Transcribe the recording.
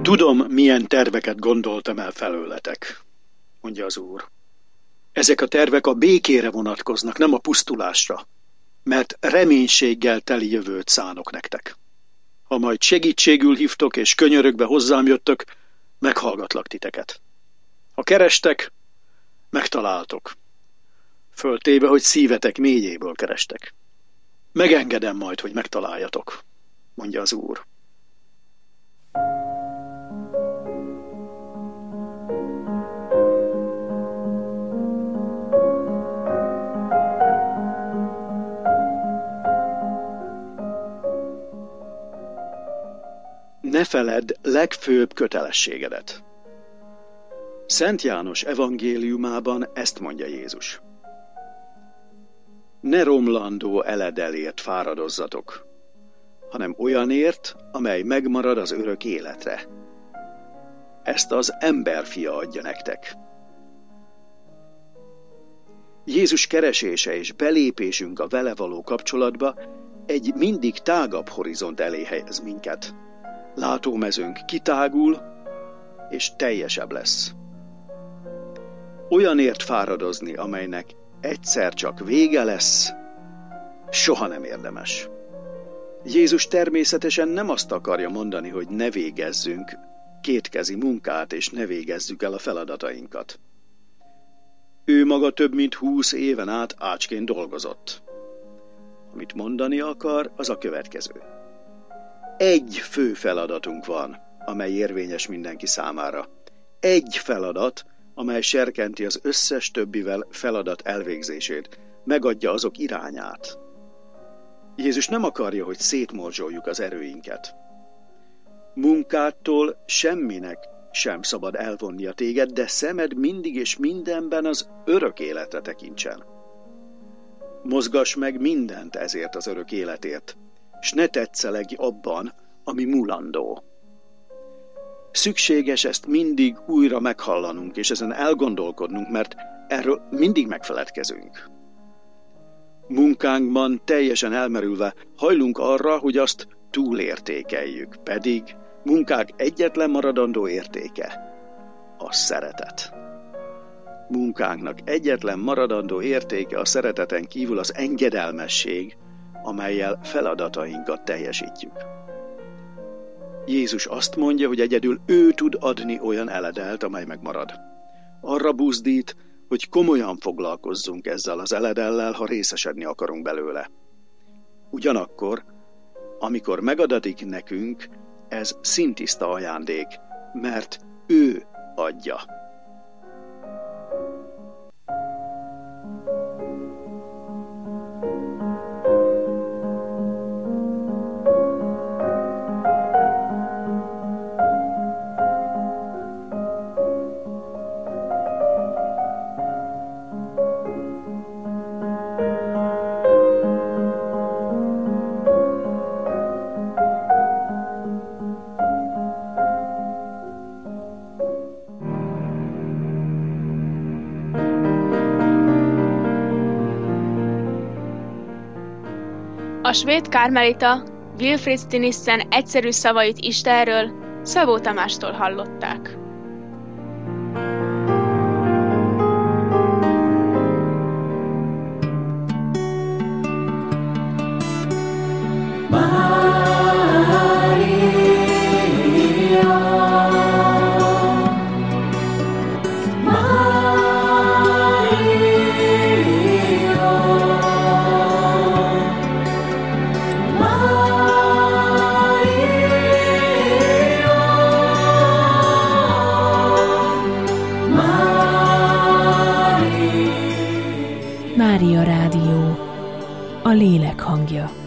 Tudom, milyen terveket gondoltam el felőletek, mondja az Úr. Ezek a tervek a békére vonatkoznak, nem a pusztulásra, mert reménységgel teli jövőt szánok nektek. Ha majd segítségül hívtok és könyörögbe hozzám jöttök, meghallgatlak titeket. Ha kerestek, megtaláltok. Föltéve, hogy szívetek mélyéből kerestek. Megengedem majd, hogy megtaláljatok, mondja az Úr. Ne feledd legfőbb kötelességedet. Szent János evangéliumában ezt mondja Jézus. Ne romlandó eledelért fáradozzatok, hanem olyanért, amely megmarad az örök életre. Ezt az emberfia adja nektek. Jézus keresése és belépésünk a vele való kapcsolatba egy mindig tágabb horizont elé helyez minket. Látómezőnk kitágul, és teljesebb lesz. Olyanért fáradozni, amelynek egyszer csak vége lesz, soha nem érdemes. Jézus természetesen nem azt akarja mondani, hogy ne végezzünk kétkezi munkát, és ne végezzük el a feladatainkat. Ő maga több mint 20 éven át ácsként dolgozott. Amit mondani akar, az a következő. Egy fő feladatunk van, amely érvényes mindenki számára. Egy feladat, amely serkenti az összes többivel feladat elvégzését, megadja azok irányát. Jézus nem akarja, hogy szétmorzsoljuk az erőinket. Munkától semminek sem szabad elvonnia téged, de szemed mindig és mindenben az örök életre tekintsen. Mozgass meg mindent ezért az örök életért, s ne tetszelegj abban, ami mulandó. Szükséges ezt mindig újra meghallanunk, és ezen elgondolkodnunk, mert erről mindig megfeledkezünk. Munkánkban teljesen elmerülve hajlunk arra, hogy azt túlértékeljük, pedig munkák egyetlen maradandó értéke a szeretet. Munkánknak egyetlen maradandó értéke a szereteten kívül az engedelmesség, amellyel feladatainkat teljesítjük. Jézus azt mondja, hogy egyedül ő tud adni olyan eledelt, amely megmarad. Arra buzdít, hogy komolyan foglalkozzunk ezzel az eledellel, ha részesedni akarunk belőle. Ugyanakkor, amikor megadatik nekünk, ez szintiszta ajándék, mert ő adja. A svéd kármelita Wilfrid Stinissen egyszerű szavait Istenről Szabó Tamástól hallották. Mária Rádió, a lélek hangja.